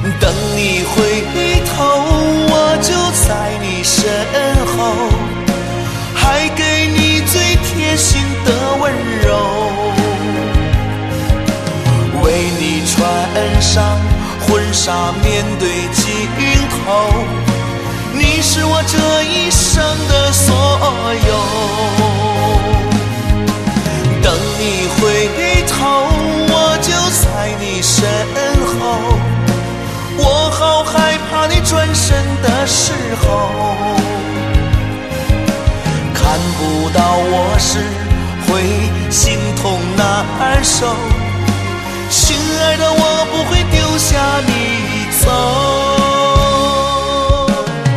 等你回头，我就在你身后，还给你最贴心的温柔，为你穿上婚纱面对镜头，你是我这一生的所有。等你回头，我就在你身后，我好害怕你转身的时候，看不到我时会心痛难受，亲爱的，我不会丢下你走。